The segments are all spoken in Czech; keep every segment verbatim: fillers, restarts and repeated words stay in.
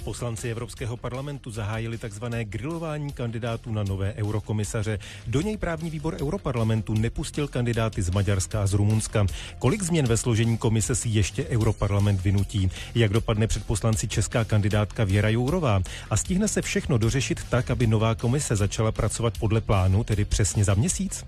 Poslanci Evropského parlamentu zahájili takzvané grilování kandidátů na nové eurokomisaře. Do něj právní výbor Europarlamentu nepustil kandidáty z Maďarska a z Rumunska. Kolik změn ve složení komise si ještě Europarlament vynutí? Jak dopadne před poslanci česká kandidátka Věra Jourová? A stihne se všechno dořešit tak, aby nová komise začala pracovat podle plánu, tedy přesně za měsíc?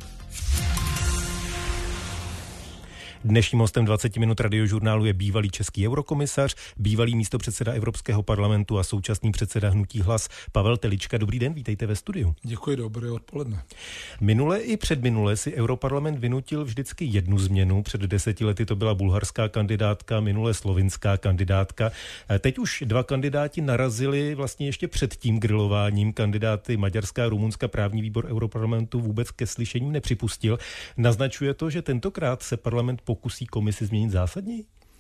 Dnešním hostem dvacet minut radiožurnálu je bývalý český eurokomisař, bývalý místopředseda Evropského parlamentu a současný předseda hnutí Hlas Pavel Telička. Dobrý den, vítejte ve studiu. Děkuji, dobré odpoledne. Minule i předminule si Europarlament vynutil vždycky jednu změnu. Před deseti lety to byla bulharská kandidátka, minule slovinská kandidátka. Teď už dva kandidáti narazili vlastně ještě před tím grilováním. Kandidáty Maďarská a Rumunská právní výbor Europarlamentu vůbec ke slyšení nepřipustil. Naznačuje to, že tentokrát se parlament pokusí komisi změnit zásadněji?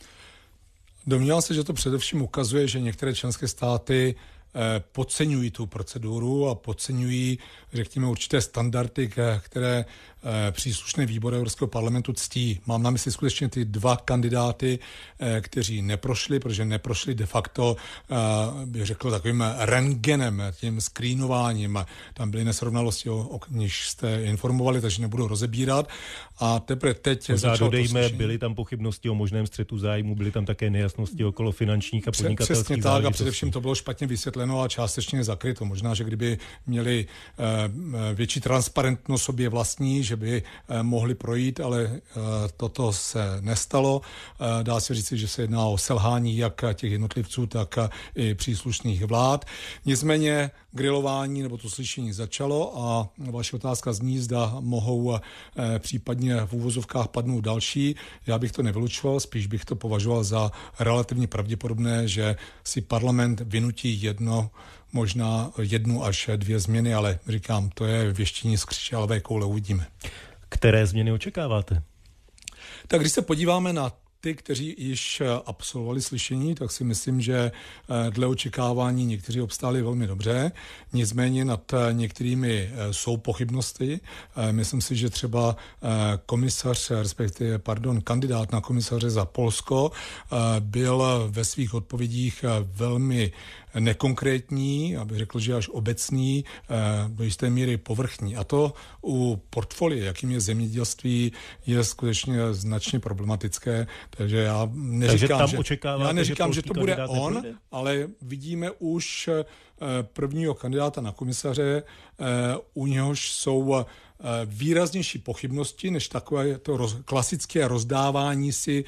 Domnívám se, že to především ukazuje, že některé členské státy podceňují tu proceduru a podceňují, řekněme, určité standardy, které příslušné výbory Evropského parlamentu ctí. Mám na mysli skutečně ty dva kandidáty, kteří neprošli, protože neprošli de facto, bych řekl, takovým rentgenem, tím screenováním. Tam byly nesrovnalosti, o, o níž jste informovali, takže nebudu rozebírat. A teprve teď... Dodejme, byly tam pochybnosti o možném střetu zájmu, byly tam také nejasnosti okolo finančních a podnikatelských Přesně tak a především to bylo špatně vysvětleno a částečně zakryto. Možná, že kdyby měli větší transparentnost sobě vlastní, že by mohli projít, ale toto se nestalo. Dá se říct, že se jedná o selhání jak těch jednotlivců, tak i příslušných vlád. Nicméně grilování nebo to slyšení začalo a vaše otázka zní, zda mohou případně v úvozovkách padnout další. Já bych to nevylučoval, spíš bych to považoval za relativně pravděpodobné, že si parlament vynutí jedno, možná jednu až dvě změny, ale říkám, to je věštění z křišťálové koule, uvidíme. Které změny očekáváte? Tak když se podíváme na ty, kteří již absolvovali slyšení, tak si myslím, že dle očekávání někteří obstáli velmi dobře. Nicméně nad některými jsou pochybnosti. Myslím si, že třeba komisař, respektive, pardon, kandidát na komisaře za Polsko byl ve svých odpovědích velmi nekonkrétní, abych řekl, že až obecný, do jisté míry povrchní. A to u portfolia, jakým je zemědělství, je skutečně značně problematické. Takže já neříkám, že, já neříkám, že, že to bude on, nepůjde? Ale vidíme už prvního kandidáta na komisaře, u něhož jsou výraznější pochybnosti, než takové to roz, klasické rozdávání si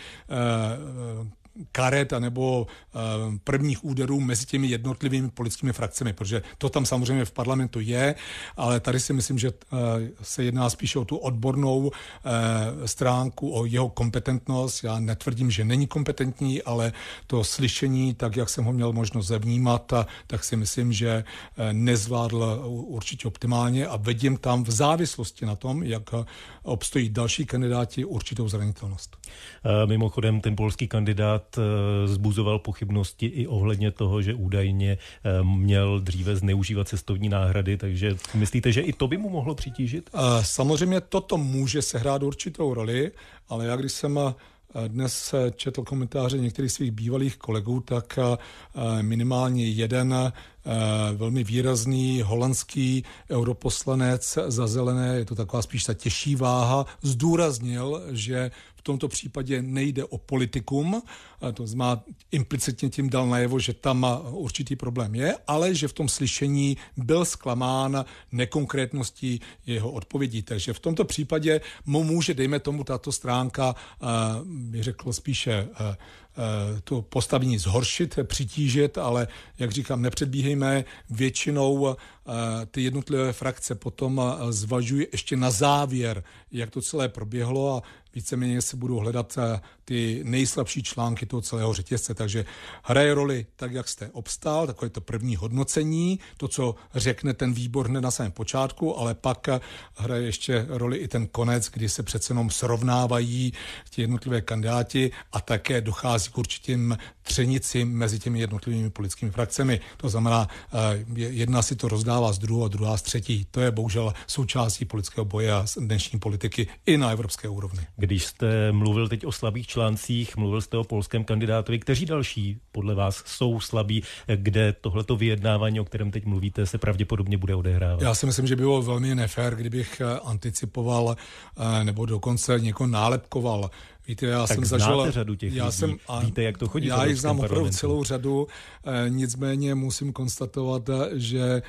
karet nebo uh, prvních úderů mezi těmi jednotlivými politickými frakcemi, protože to tam samozřejmě v parlamentu je, ale tady si myslím, že uh, se jedná spíše o tu odbornou uh, stránku, o jeho kompetentnost. Já netvrdím, že není kompetentní, ale to slyšení, tak jak jsem ho měl možnost vnímat, tak si myslím, že uh, nezvládl určitě optimálně a vidím tam v závislosti na tom, jak obstojí další kandidáti, určitou zranitelnost. Uh, mimochodem, ten polský kandidát zbuzoval pochybnosti i ohledně toho, že údajně měl dříve zneužívat cestovní náhrady, takže myslíte, že i to by mu mohlo přitížit? Samozřejmě toto může sehrát určitou roli, ale já když jsem dnes četl komentáře některých svých bývalých kolegů, tak minimálně jeden velmi výrazný holandský europoslanec za zelené, je to taková spíš ta těžší váha, zdůraznil, že v tomto případě nejde o politikum, to znamená implicitně tím dal najevo, že tam určitý problém je, ale že v tom slyšení byl zklamán nekonkrétností jeho odpovědí. Takže v tomto případě mu může, dejme tomu, tato stránka, bych řekl spíše to postavení zhoršit, přitížit, ale jak říkám, nepředbíhejme, většinou ty jednotlivé frakce potom zvažují ještě na závěr, jak to celé proběhlo a víceméně se budou hledat ty nejslabší články toho celého řetězce. Takže hraje roli tak, jak jste obstál, takové to první hodnocení, to, co řekne ten výbor hned na samém počátku, ale pak hraje ještě roli i ten konec, kdy se přece jenom srovnávají ti jednotlivé kandidáti a také dochází k určitým třenicím mezi těmi jednotlivými politickými frakcemi. To znamená, jedna si to rozdává z druhou a druhá z třetí. To je bohužel součástí politického boje a dnešní politiky i na evropské úrovni. Když jste mluvil teď o slabých článcích, mluvil jste o polském kandidátovi. Kteří další podle vás jsou slabí, kde tohleto vyjednávání, o kterém teď mluvíte, se pravděpodobně bude odehrávat? Já si myslím, že by bylo velmi nefér, kdybych anticipoval nebo dokonce někoho nálepkoval. Víte, já tak jsem znáte zažil, řadu těch já lidí, jsem, a víte, jak to chodí. Já jich znám opravdu celou řadu, e, nicméně musím konstatovat, že e,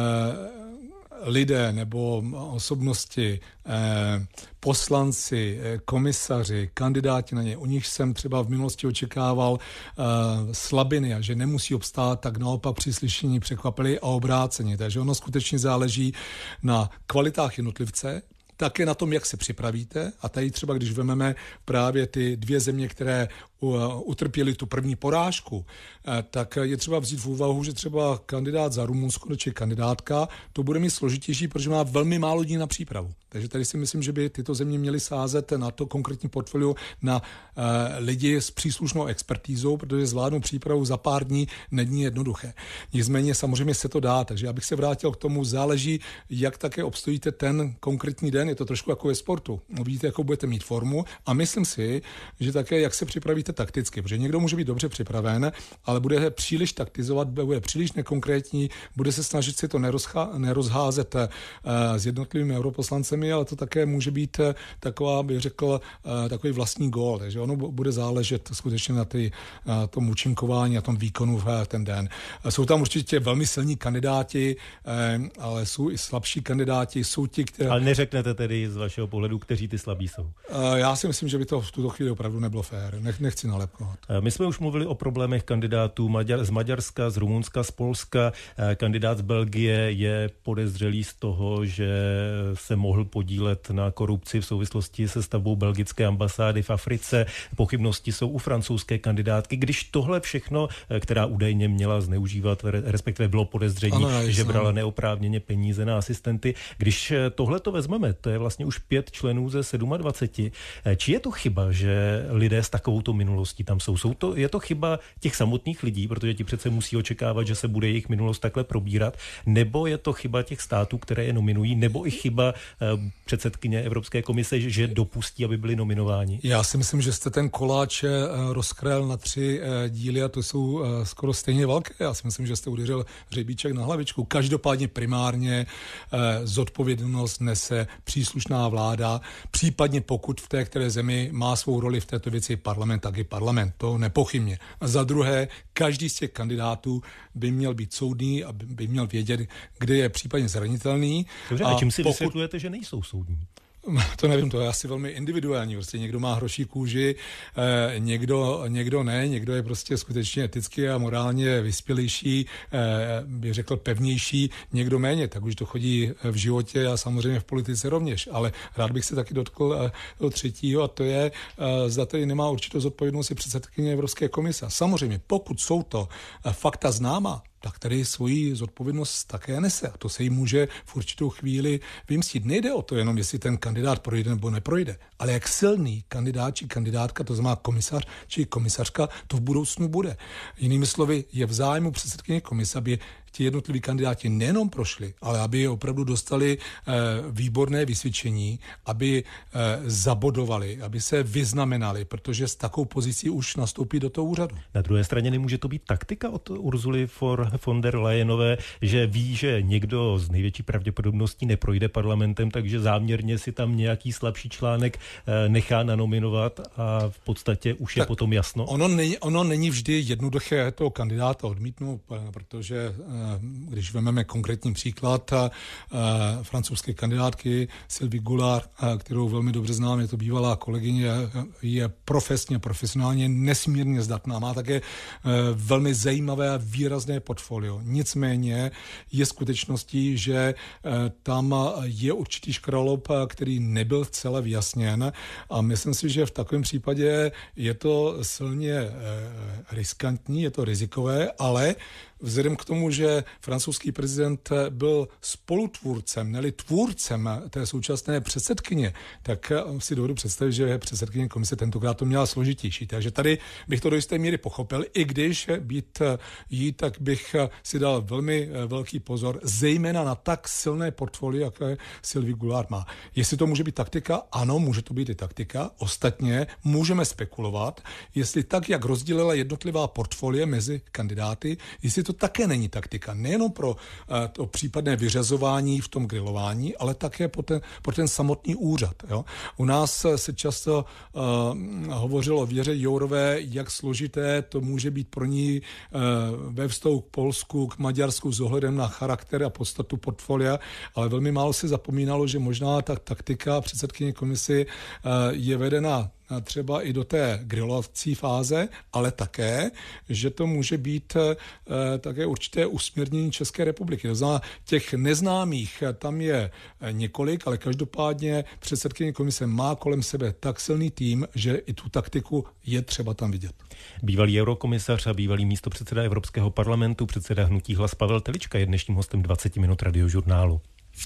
lidé nebo osobnosti, eh, poslanci, eh, komisaři, kandidáti na ně, u nich jsem třeba v minulosti očekával eh, slabiny a že nemusí obstát, tak naopak při slyšení překvapili a obráceně. Takže ono skutečně záleží na kvalitách jednotlivce, také na tom, jak se připravíte. A tady třeba, když vezmeme právě ty dvě země, které utrpěli tu první porážku, tak je třeba vzít v úvahu, že třeba kandidát za Rumunsko, či kandidátka, to bude mít složitější, protože má velmi málo dní na přípravu. Takže tady si myslím, že by tyto země měly sázet na to konkrétní portfolio na uh, lidi s příslušnou expertízou, protože zvládnout přípravu za pár dní není jednoduché. Nicméně samozřejmě se to dá, takže abych se vrátil k tomu, záleží, jak také obstojíte ten konkrétní den, je to trošku jako ve sportu. Vidíte, jakou budete mít formu a myslím si, že také, jak se připravíte takticky, protože někdo může být dobře připraven, ale bude příliš taktizovat, bude příliš nekonkrétní, bude se snažit si to nerozchá, nerozházet uh, s jednotlivými europoslancemi, ale to také může být uh, taková, bych řekl, uh, takový vlastní gól, takže ono bude záležet skutečně na ty, uh, tom účinkování a tom výkonu v ten den. Uh, jsou tam určitě velmi silní kandidáti, uh, ale jsou i slabší kandidáti, jsou ti, které... Ale neřeknete tedy z vašeho pohledu, kteří ty slabí jsou? Uh, já si myslím, že by to v tuto chvíli opravdu nebylo fér. Nech, nechci nalepkovat. My jsme už mluvili o problémech kandidátů Maďar, z Maďarska, z Rumunska, z Polska. Kandidát z Belgie je podezřelý z toho, že se mohl podílet na korupci v souvislosti se stavbou belgické ambasády v Africe. Pochybnosti jsou u francouzské kandidátky. Když tohle všechno, která údajně měla zneužívat, respektive bylo podezření, ano, že brala neoprávněně peníze na asistenty, když tohle to vezmeme, to je vlastně už pět členů ze dvaceti sedmi. Či je to chyba, že lidé s takovouto minulostí tam jsou? jsou to, je to chyba těch samotných lidí, protože ti přece musí očekávat, že se bude jejich minulost takhle probírat, nebo je to chyba těch států, které je nominují, nebo i chyba eh, předsedkyně Evropské komise, že dopustí, aby byli nominováni? Já si myslím, že jste ten koláč eh, rozkryl na tři eh, díly a to jsou eh, skoro stejně velké. Já si myslím, že jste udeřil hřebíček na hlavičku. Každopádně primárně eh, zodpovědnost nese příslušná vláda, případně pokud v té které zemi má svou roli v této věci parlament, tak i parlament. To nepochybně. A za druhé, každý z těch kandidátů by měl být soudný a by měl vědět, kde je případně zranitelný. Dobře, a, a čím si pokud... vysvětlujete, že nejsou soudní? To nevím, to je asi velmi individuální. Prostě někdo má hroší kůži, eh, někdo, někdo ne, někdo je prostě skutečně eticky a morálně vyspělejší, eh, bych řekl pevnější, někdo méně. Tak už to chodí v životě a samozřejmě v politice rovněž. Ale rád bych se taky dotkl eh, toho třetího a to je, eh, zda tady nemá určitou zodpovědnost i předsedkyně Evropské komise. Samozřejmě, pokud jsou to eh, fakta známá, tak tady svoji zodpovědnost také nese. A to se jí může v určitou chvíli vymstít. Nejde o to jenom, jestli ten kandidát projde nebo neprojde, ale jak silný kandidát či kandidátka, to znamená komisař či komisařka, to v budoucnu bude. Jinými slovy, je v zájmu předsedkyně komise, aby ti jednotliví kandidáti nejenom prošli, ale aby opravdu dostali e, výborné vysvědčení, aby e, zabodovali, aby se vyznamenali, protože s takovou pozicí už nastoupí do toho úřadu. Na druhé straně nemůže to být taktika od Ursuly von der Leyenové, že ví, že někdo z největší pravděpodobností neprojde parlamentem, takže záměrně si tam nějaký slabší článek e, nechá nanominovat a v podstatě už tak je potom jasno. Ono není, ono není vždy jednoduché toho kandidáta odmítnout, protože když vezmeme konkrétní příklad uh, francouzské kandidátky Sylvie Goulard, uh, kterou velmi dobře znám, je to bývalá kolegyně, je profesně, profesionálně nesmírně zdatná, má také uh, velmi zajímavé a výrazné portfolio. Nicméně je skutečností, že uh, tam je určitý škralob, který nebyl celé vyjasněn a myslím si, že v takovém případě je to silně uh, riskantní, je to rizikové, ale vzhledem k tomu, že francouzský prezident byl spolutvůrcem, neli tvůrcem té současné předsedkyně, tak si dovedu představit, že předsedkyně komise tentokrát to měla složitější. Takže tady bych to do jisté míry pochopil, i když být jí, tak bych si dal velmi velký pozor, zejména na tak silné portfolio, jaké Sylvie Goulard má. Jestli to může být taktika, ano, může to být i taktika. Ostatně můžeme spekulovat, jestli tak, jak rozdělila jednotlivá portfolia mezi kandidáty, jestli to také není taktika. Nejenom pro uh, to případné vyřazování v tom grilování, ale také pro ten, pro ten samotný úřad. Jo? U nás se často uh, hovořilo o Věře Jourové, jak složité to může být pro ní uh, ve vztahu k Polsku, k Maďarsku s ohledem na charakter a podstatu portfolia, ale velmi málo se zapomínalo, že možná ta taktika předsedkyně komisy uh, je vedena třeba i do té grilovací fáze, ale také, že to může být e, také určité usměrnění České republiky. To znamená, těch neznámých tam je několik, ale každopádně předsedkyně komise má kolem sebe tak silný tým, že i tu taktiku je třeba tam vidět. Bývalý eurokomisař a bývalý místopředseda Evropského parlamentu, předseda hnutí Hlas Pavel Telička je dnešním hostem dvacet minut Radiožurnálu.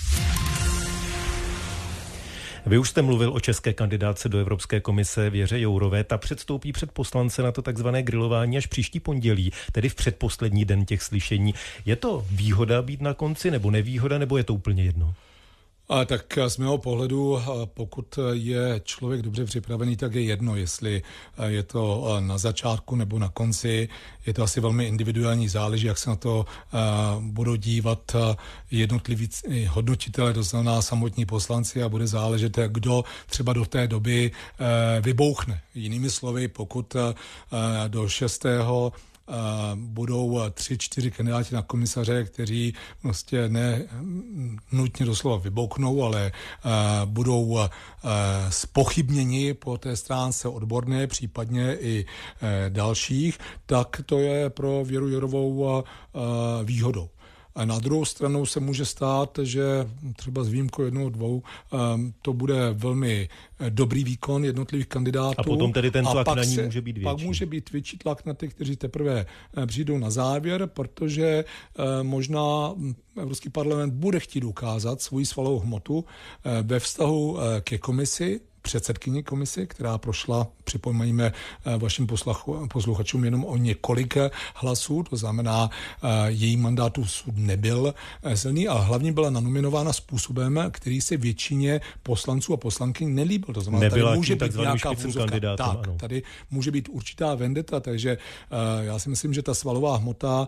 Vy už jste mluvil o české kandidátce do Evropské komise Věře Jourové. Ta předstoupí před poslance na to takzvané grilování až příští pondělí, tedy v předposlední den těch slyšení. Je to výhoda být na konci, nebo nevýhoda, nebo je to úplně jedno? A tak z mého pohledu, pokud je člověk dobře připravený, tak je jedno, jestli je to na začátku nebo na konci. Je to asi velmi individuální, záleží, jak se na to budou dívat jednotliví hodnotitelé, to znamená samotní poslanci, a bude záležet, kdo třeba do té doby vybouchne. Jinými slovy, pokud do šestého budou tři, čtyři kandidáti na komisaře, kteří prostě ne nutně doslova vybouknou, ale budou zpochybněni po té stránce odborné, případně i dalších, tak to je pro Věru Jourovou výhodou. A na druhou stranu se může stát, že třeba s výjimkou jednoho, dvou, to bude velmi dobrý výkon jednotlivých kandidátů. A potom tedy ten tlak na ní může být větší. Pak může být větší tlak na ty, kteří teprve přijdou na závěr, protože možná Evropský parlament bude chtít ukázat svoji svalovou hmotu ve vztahu ke komisi, předsedkyni komise, která prošla, připomeňme vašim poslachu, posluchačům, jenom o několik hlasů, to znamená, její mandátu nebyl silný, ale hlavně byla nanominována způsobem, který se většině poslanců a poslankyň nelíbil. To znamená, nebyla tady může být nějaká vůzovka. Tak, ano. Tady může být určitá vendeta, takže já si myslím, že ta svalová hmota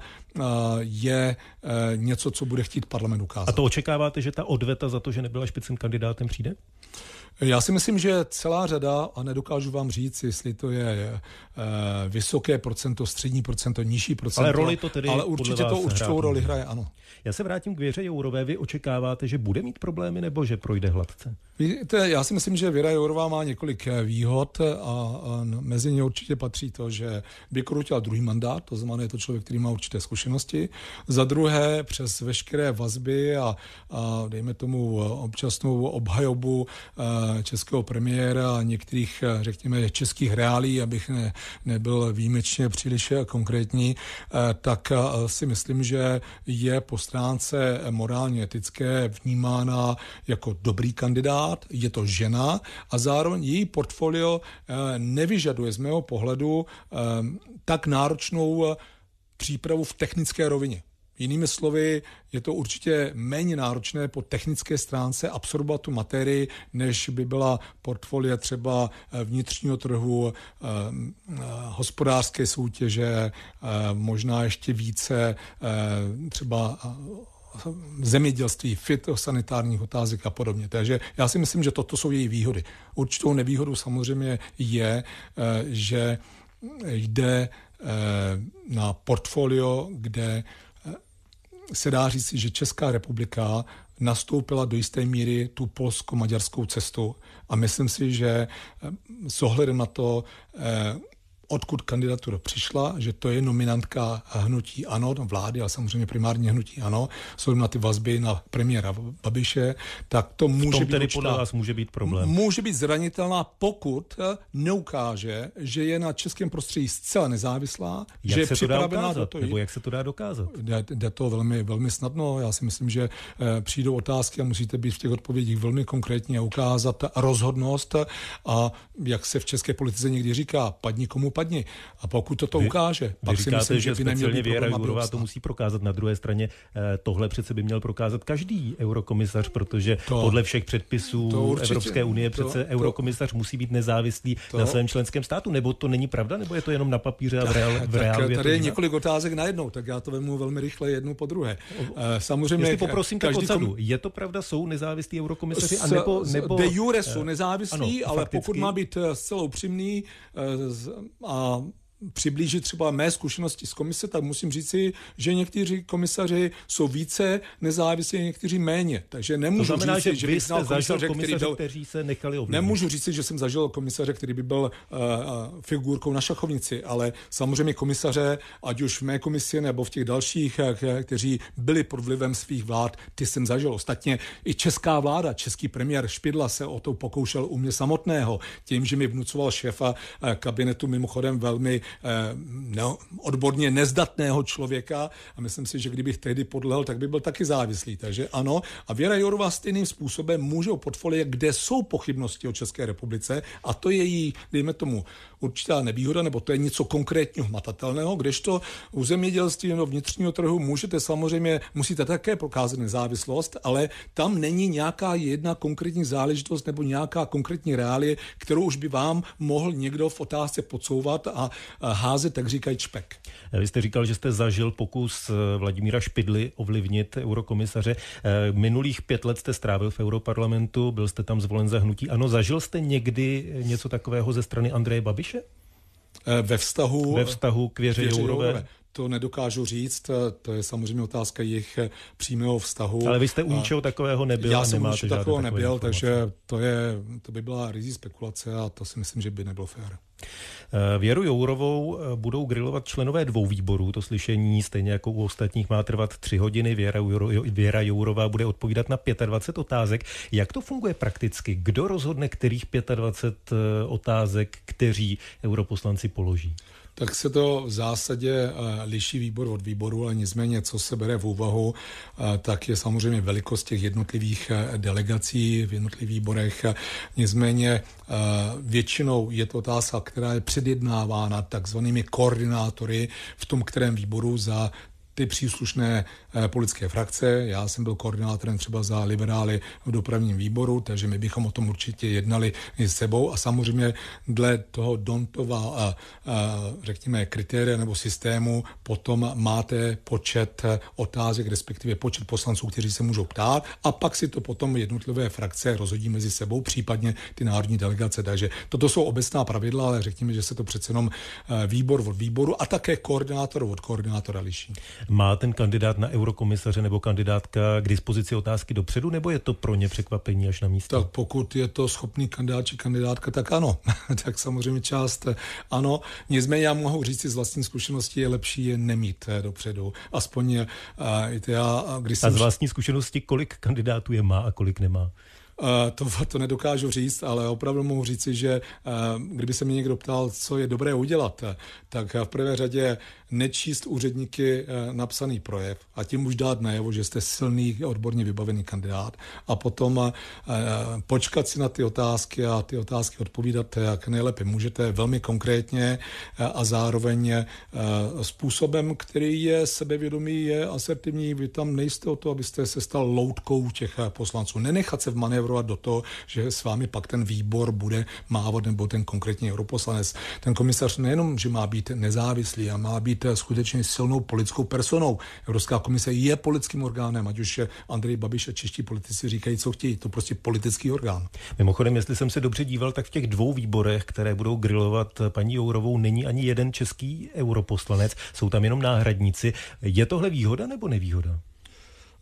je něco, co bude chtít parlament ukázat. A to očekáváte, že ta odveta za to, že nebyla špicen kandidátem, přijde? Já si myslím, že celá řada, a nedokážu vám říct, jestli to je e, vysoké procento, střední procento, nižší procento, ale, roli to tedy ale určitě to určitou roli hraje, ano. Já se vrátím k Věře Jourové. Vy očekáváte, že bude mít problémy, nebo že projde hladce? Víte, já si myslím, že Věra Jourová má několik výhod a, a mezi ně určitě patří to, že vykrutila druhý mandát, to znamená, je to člověk, který má určité zkušenosti. Za druhé, přes veškeré vazby a, a dejme tomu občasnou obhajobu českého premiéra a některých, řekněme, českých reálí, abych ne, nebyl výjimečně příliš konkrétní, tak si myslím, že je po stránce morálně etické vnímána jako dobrý kandidát, je to žena a zároveň její portfolio nevyžaduje z mého pohledu tak náročnou přípravu v technické rovině. Jinými slovy, je to určitě méně náročné po technické stránce absorbovat tu materii, než by byla portfolia třeba vnitřního trhu, eh, hospodářské soutěže, eh, možná ještě více eh, třeba zemědělství, fitosanitárních otázek a podobně. Takže já si myslím, že toto jsou její výhody. Určitou nevýhodou samozřejmě je, eh, že jde eh, na portfolio, kde se dá říct, že Česká republika nastoupila do jisté míry tu polsko-maďarskou cestu a myslím si, že s ohledem na to odkud kandidatura přišla, že to je nominantka hnutí ANO, vlády, ale samozřejmě primárně hnutí ANO, jsou na ty vazby na premiéra Babiše, tak to může v tom být tedy určitá, podle vás může být problém. Může být zranitelná, pokud neukáže, že je na českém prostředí zcela nezávislá, jak že je se to dá připravená ukázat, do toho. Nebo jak se to dá dokázat? Jde, jde to velmi, velmi snadno. Já si myslím, že eh, přijdou otázky a musíte být v těch odpovědích velmi konkrétní a ukázat rozhodnost a jak se v české politice někdy říká, padni komu padni. A pokud toto vy, ukáže, vy pak říkáte, si myslím, že že by neměl být Věra problém, Jourová to musí prokázat. Na druhé straně eh, tohle přece by měl prokázat každý eurokomisař, protože to, podle všech předpisů to určitě, Evropské unie přece to, eurokomisař to, musí být nezávislý to, na svém členském státu. Nebo to není pravda, nebo je to jenom na papíře a v, reál, v reálu? Tak, tady je jinak? několik otázek najednou, tak já to vemu velmi rychle jednu po druhé. Samozřejmě, Jestli poprosím tak odsadu, kom... je to pravda, jsou nezávislí eurokomisaři a nebo, nebo... De jure jsou nezávislí, ano, ale fakticky... pokud má být zcela upřímný a přiblížit třeba mé zkušenosti z komise, tak musím říci, že někteří komisaři jsou více nezávislí, někteří méně. Takže nemůžu to znamená, říci, že, že vy bych jste znal zažil komisaře, komisaře, který byl... kteří se nechali ovlivnit. Nemůžu říci, že jsem zažil komisaře, který by byl uh, figurkou na šachovnici, ale samozřejmě komisaře, ať už v mé komisi nebo v těch dalších, kteří byli pod vlivem svých vlád, ty jsem zažil. Ostatně i česká vláda, český premiér Špidla se o to pokoušel u mě samotného, tím, že mi vnucoval šéfa kabinetu mimochodem velmi no, odborně nezdatného člověka a myslím si, že kdybych tehdy podlehl, tak by byl taky závislý. Takže ano. A Věra Jourová stejným způsobem může o portfolie, kde jsou pochybnosti o České republice a to je jí, dejme tomu, určitá nevýhoda, nebo to je něco konkrétního hmatatelného, kdežto u zemědělství nebo vnitřního trhu můžete samozřejmě, musíte také prokázat nezávislost, ale tam není nějaká jedna konkrétní záležitost nebo nějaká konkrétní reálie, kterou už by vám mohl někdo v otázce podsouvat a házet, tak říkají, čpek. Vy jste říkal, že jste zažil pokus Vladimíra Špidly ovlivnit eurokomisaře. Minulých pět let jste strávil v Europarlamentu, byl jste tam zvolen za hnutí ANO. Zažil jste někdy něco takového ze strany Andreje Babiše? Ve vztahu, Ve vztahu k Věře Jourové? To nedokážu říct, to je samozřejmě otázka jejich přímého vztahu. Ale vy jste u ničeho takového nebyl. Já jsem u ničeho takového nebyl, informace. takže to, je, to by byla rizí spekulace a to si myslím, že by nebylo fér. Věru Jourovou budou grilovat členové dvou výborů. To slyšení stejně jako u ostatních má trvat tři hodiny. Věra, Jouro, Věra Jourová bude odpovídat na dvacet pět otázek. Jak to funguje prakticky? Kdo rozhodne, kterých dvacet pět otázek, kteří europoslanci položí? Tak se to v zásadě liší výbor od výboru, ale nicméně, co se bere v úvahu, tak je samozřejmě velikost těch jednotlivých delegací v jednotlivých výborech. Nicméně většinou je to otázka, která je předjednávána takzvanými koordinátory v tom kterém výboru za ty příslušné eh, politické frakce. Já jsem byl koordinátorem třeba za liberály v dopravním výboru, takže my bychom o tom určitě jednali i s sebou a samozřejmě dle toho Dontova a, a řekněme kritéria nebo systému potom máte počet otázek, respektive počet poslanců, kteří se můžou ptát a pak si to potom jednotlivé frakce rozhodí mezi sebou, případně ty národní delegace. Takže toto jsou obecná pravidla, ale řekněme, že se to přece jenom výbor od výboru a také koordinátor od koordinátora liší. Má ten kandidát na eurokomisaře nebo kandidátka k dispozici otázky dopředu, nebo je to pro ně překvapení až na místo? Tak pokud je to schopný kandidát či kandidátka, tak ano. Tak samozřejmě část ano. Nicméně já mohu říct si z vlastní zkušenosti, je lepší je nemít dopředu. Aspoň uh, já, když jsem... A z vlastní zkušenosti, kolik kandidátů je má a kolik nemá? Uh, to, to nedokážu říct, ale opravdu mohu říci, že uh, kdyby se mě někdo ptal, co je dobré udělat, tak v prvé řadě nečíst úředníky uh, napsaný projev a tím už dát najevo, že jste silný, odborně vybavený kandidát a potom uh, počkat si na ty otázky a ty otázky odpovídat, jak nejlépe můžete, velmi konkrétně uh, a zároveň uh, způsobem, který je sebevědomý, je asertivní. Vy tam nejste o to, abyste se stal loutkou těch poslanců. Nenechat se vmanévrovat do toho, že s vámi pak ten výbor bude mávat nebo ten konkrétní europoslanec. Ten komisař nejenom, že má být nezávislý a má být skutečně silnou politickou personou. Evropská komise je politickým orgánem, ať už Andrej Babiš a čeští politici říkají, co chtějí. To prostě politický orgán. Mimochodem, jestli jsem se dobře díval, tak v těch dvou výborech, které budou grilovat paní Jourovou, není ani jeden český europoslanec, jsou tam jenom náhradníci. Je tohle výhoda nebo nevýhoda?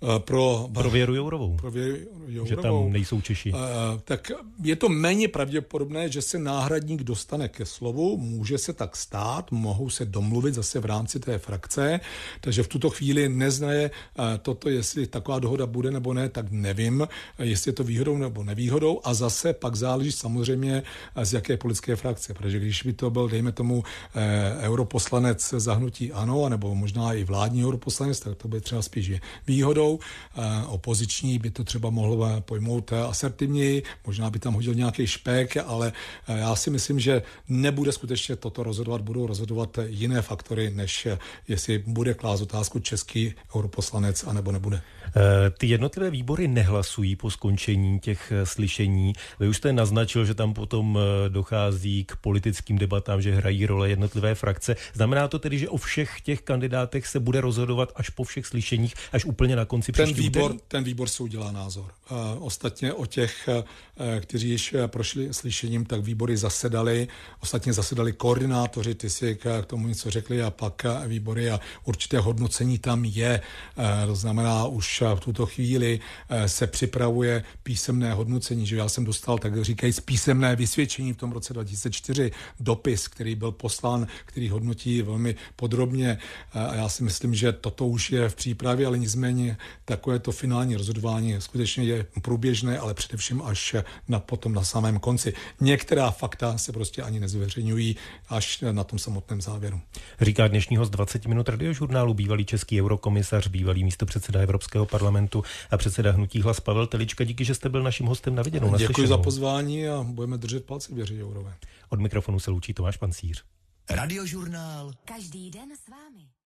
Pro, pro Věru Jourovou, pro Věru Jourovou, že tam nejsou Češi. Tak je to méně pravděpodobné, že se náhradník dostane ke slovu, může se tak stát, mohou se domluvit zase v rámci té frakce, takže v tuto chvíli neznaje toto, jestli taková dohoda bude nebo ne, tak nevím, jestli je to výhodou nebo nevýhodou a zase pak záleží samozřejmě z jaké politické frakce, protože když by to byl, dejme tomu, europoslanec za hnutí ANO, nebo možná i vládní europoslanec, tak to by třeba spíš výhodou. Opoziční by to třeba mohlo pojmout asertivněji, možná by tam hodil nějaký špek, ale já si myslím, že nebude skutečně toto rozhodovat, budou rozhodovat jiné faktory, než jestli bude klást otázku český europoslanec, anebo nebude. Ty jednotlivé výbory nehlasují po skončení těch slyšení. Vy už jste naznačil, že tam potom dochází k politickým debatám, že hrají role jednotlivé frakce. Znamená to tedy, že o všech těch kandidátech se bude rozhodovat až po všech slyšeních, až úplně na konci ten příští výbor, úterý? Ten výbor si udělá názor. Ostatně o těch, kteří již prošli slyšením, tak výbory zasedali. Ostatně zasedali koordinátoři, ty si k tomu něco řekli a pak výbory a určité hodnocení tam je. To znamená, už v tuto chvíli se připravuje písemné hodnocení, že já jsem dostal, tak říkají, písemné vysvědčení v tom roce dva tisíce čtyři, dopis, který byl poslán, který hodnotí velmi podrobně. A já si myslím, že toto už je v přípravě, ale nicméně takové to finální rozhodování skutečně je průběžné, ale především až na, potom na samém konci. Některá fakta se prostě ani nezveřejňují až na tom samotném závěru. Říká dnešní host dvacet minut Radiožurnálu bývalý český eurokomisař, bývalý místopředseda Evropského parlamentu a předseda hnutí Hlas Pavel Telička. Díky, že jste byl naším hostem na viděnou. Děkuji za pozvání a budeme držet palce Věře Jourové. Od mikrofonu se loučí Tomáš Pancíř. Radiožurnál. Každý den s vámi.